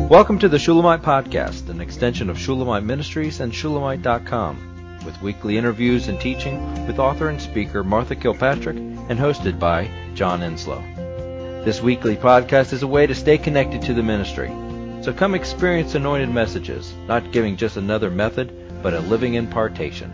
Welcome to the Shulamite Podcast, an extension of Shulamite Ministries and Shulamite.com, with weekly interviews and teaching with author and speaker Martha Kilpatrick and hosted by John Enslow. This weekly podcast is a way to stay connected to the ministry. So come experience anointed messages, not giving just another method, but a living impartation.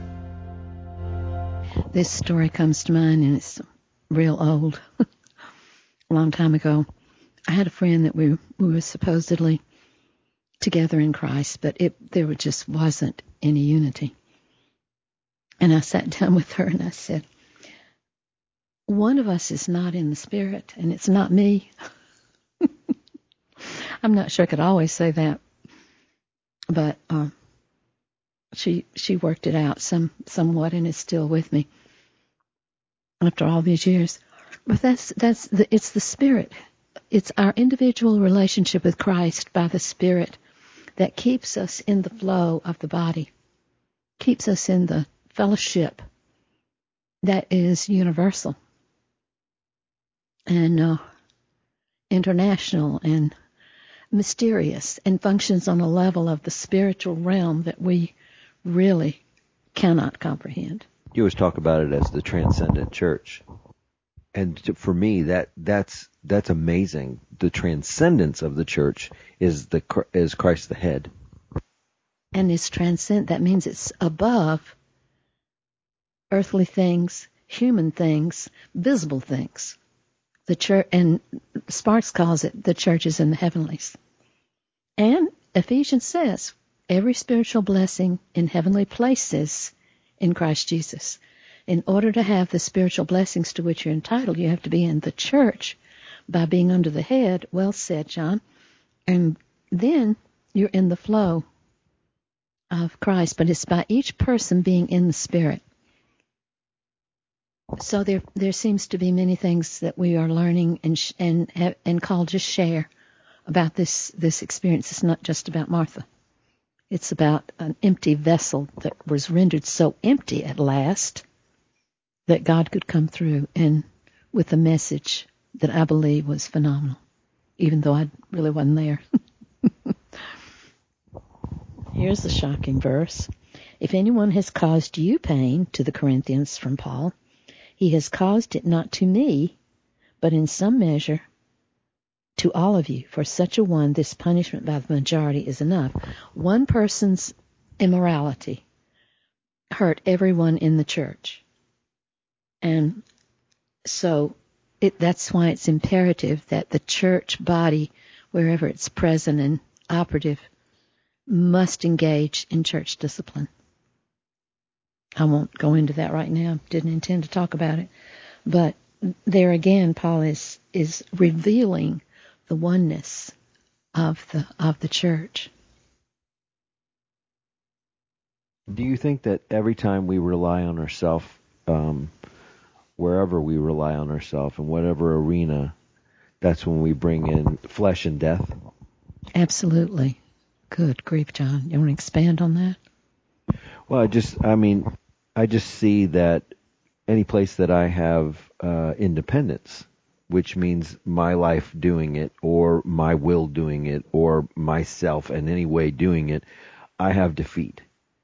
This story comes to mind, and it's real old. A long time ago, I had a friend that we were supposedly together in Christ, but there just wasn't any unity. And I sat down with her and I said, one of us is not in the Spirit, and it's not me. I'm not sure I could always say that, but she worked it out somewhat, and is still with me after all these years. But it's the Spirit. It's our individual relationship with Christ by the Spirit that keeps us in the flow of the body, keeps us in the fellowship that is universal and international and mysterious, and functions on a level of the spiritual realm that we really cannot comprehend. You always talk about it as the transcendent church. And for me, that's amazing. The transcendence of the church is Christ the head. And it's transcend. That means it's above earthly things, human things, visible things. The church, and Sparks calls it the church is in the heavenlies. And Ephesians says every spiritual blessing in heavenly places in Christ Jesus. In order to have the spiritual blessings to which you're entitled, you have to be in the church by being under the head. Well said, John. And then you're in the flow of Christ, but it's by each person being in the Spirit. So there seems to be many things that we are learning and called to share about this experience. It's not just about Martha. It's about an empty vessel that was rendered so empty at last that God could come through and with a message that I believe was phenomenal, even though I really wasn't there. Here's the shocking verse. If anyone has caused you pain, to the Corinthians from Paul, he has caused it not to me, but in some measure to all of you. For such a one, this punishment by the majority is enough. One person's immorality hurt everyone in the church. And so that's why it's imperative that the church body, wherever it's present and operative, must engage in church discipline. I won't go into that right now. Didn't intend to talk about it. But there again, Paul is revealing the oneness of the church. Do you think that every time we rely on ourselves, wherever we rely on ourselves, in whatever arena, that's when we bring in flesh and death? Absolutely. Good grief, John. You want to expand on that? Well, I just see that any place that I have independence, which means my life doing it, or my will doing it, or myself in any way doing it, I have defeat.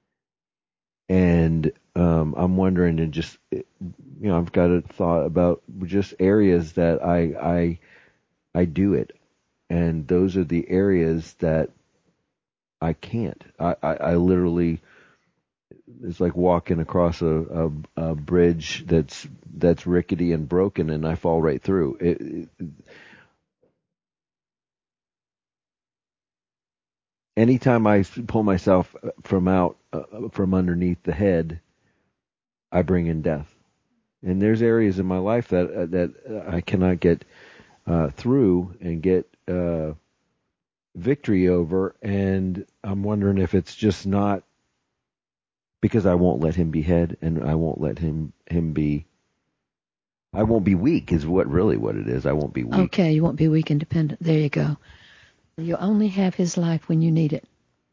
And I'm wondering, and just, I've got a thought about just areas that I do it, and those are the areas that I can't. I literally, it's like walking across a bridge that's rickety and broken, and I fall right through. Anytime I pull myself from underneath the head, I bring in death. And there's areas in my life that I cannot get through and get victory over, and I'm wondering if it's just not because I won't let him be head, and I won't let him be. I won't be weak is what it is. I won't be weak. Okay, you won't be weak and dependent. There you go. You only have his life when you need it.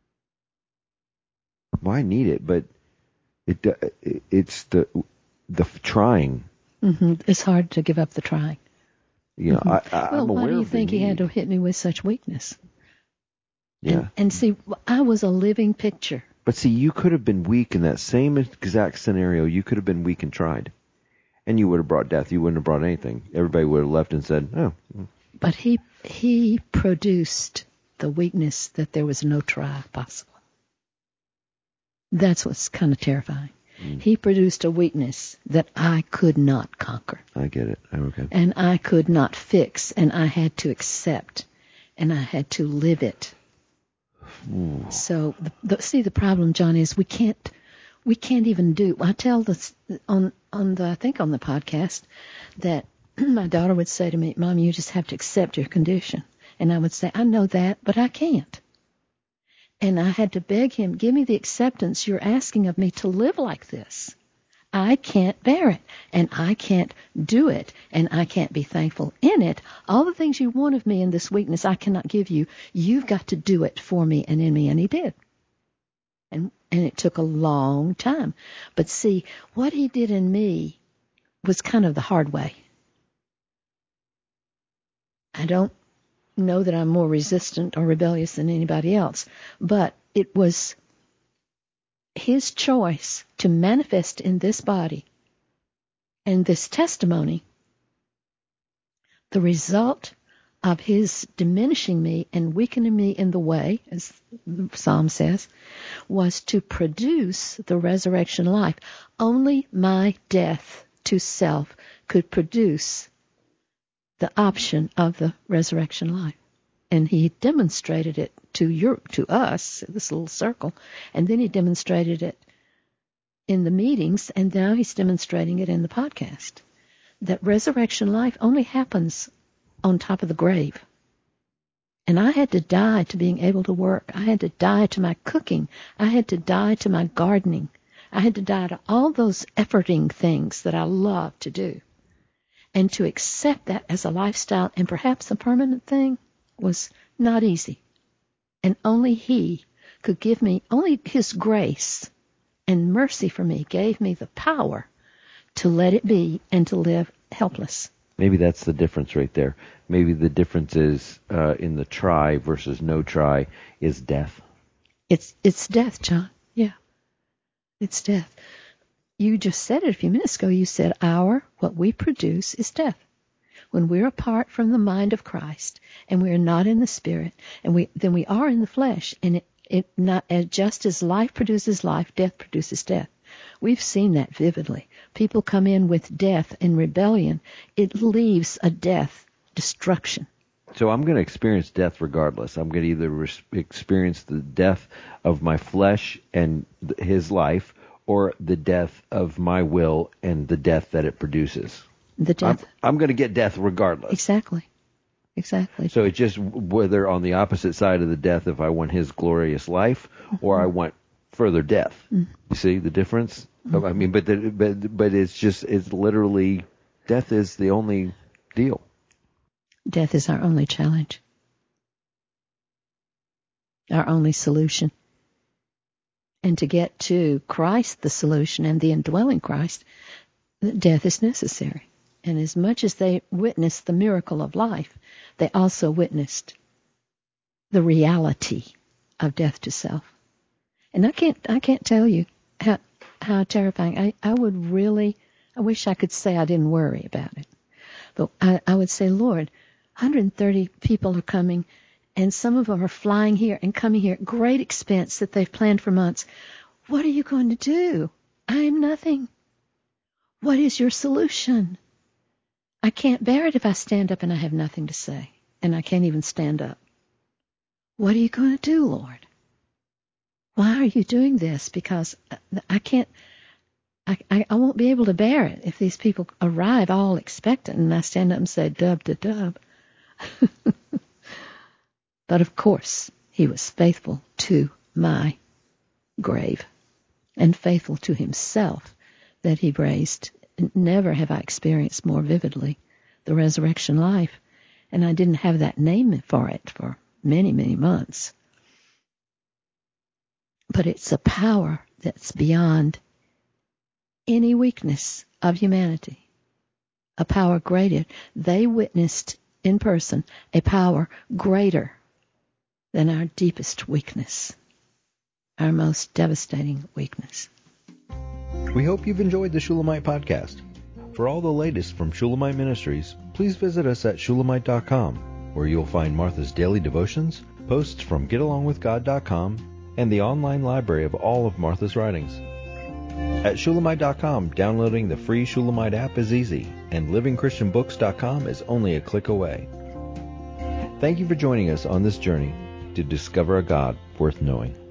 Well, I need it, but it's the trying. Mm-hmm. It's hard to give up the trying. I'm aware why do you of think the he had need. to hit me with such weakness? Yeah. And see, I was a living picture. But see, you could have been weak in that same exact scenario. You could have been weak and tried. And you would have brought death. You wouldn't have brought anything. Everybody would have left and said, oh. But he produced the weakness that there was no try possible. That's what's kind of terrifying. He produced a weakness that I could not conquer. I get it. Okay. And I could not fix, and I had to accept, and I had to live it. Ooh. So, the problem, John, is we can't even do. I tell this on the podcast that my daughter would say to me, "Mom, you just have to accept your condition," and I would say, "I know that, but I can't." And I had to beg him, give me the acceptance you're asking of me to live like this. I can't bear it, and I can't do it, and I can't be thankful in it. All the things you want of me in this weakness, I cannot give you. You've got to do it for me and in me, and he did. And it took a long time. But see, what he did in me was kind of the hard way. I don't know that I'm more resistant or rebellious than anybody else, but it was his choice to manifest in this body and this testimony the result of his diminishing me and weakening me in the way, as the Psalm says, was to produce the resurrection life. Only my death to self could produce the option of the resurrection life. And he demonstrated it to us, this little circle, and then he demonstrated it in the meetings, and now he's demonstrating it in the podcast. That resurrection life only happens on top of the grave. And I had to die to being able to work. I had to die to my cooking. I had to die to my gardening. I had to die to all those efforting things that I love to do. And to accept that as a lifestyle and perhaps a permanent thing was not easy. And only he could give me, only his grace and mercy for me gave me the power to let it be and to live helpless. Maybe that's the difference right there. Maybe the difference is in the try versus no try is death. It's death, John. Yeah. It's death. You just said it a few minutes ago. You said what we produce is death. When we're apart from the mind of Christ and we are not in the Spirit, and then we are in the flesh, and it not just as life produces life, death produces death. We've seen that vividly. People come in with death and rebellion. It leaves a death, destruction. So I'm going to experience death regardless. I'm going to either experience the death of my flesh and his life, or the death of my will and the death that it produces. The death. I'm going to get death regardless. Exactly. So it's just whether on the opposite side of the death, if I want his glorious life, or I want further death. Mm-hmm. You see the difference? Mm-hmm. I mean, but it's literally, death is the only deal. Death is our only challenge. Our only solution. And to get to Christ, the solution, and the indwelling Christ, death is necessary. And as much as they witnessed the miracle of life, they also witnessed the reality of death to self. And I can't tell you how terrifying. I wish I could say I didn't worry about it. But I would say, Lord, 130 people are coming, and some of them are flying here and coming here at great expense that they've planned for months. What are you going to do? I am nothing. What is your solution? I can't bear it if I stand up and I have nothing to say, and I can't even stand up. What are you going to do, Lord? Why are you doing this? Because I can't, I won't be able to bear it if these people arrive all expectant and I stand up and say, dub to dub. But of course, he was faithful to my grave and faithful to himself that he raised. Never have I experienced more vividly the resurrection life, and I didn't have that name for it for many, many months. But it's a power that's beyond any weakness of humanity, a power greater. They witnessed in person a power greater than our deepest weakness, our most devastating weakness. We hope you've enjoyed the Shulamite podcast. For all the latest from Shulamite Ministries, please visit us at shulamite.com, where you'll find Martha's daily devotions, posts from getalongwithgod.com, and the online library of all of Martha's writings. At shulamite.com, downloading the free Shulamite app is easy, and livingchristianbooks.com is only a click away. Thank you for joining us on this journey to discover a God worth knowing.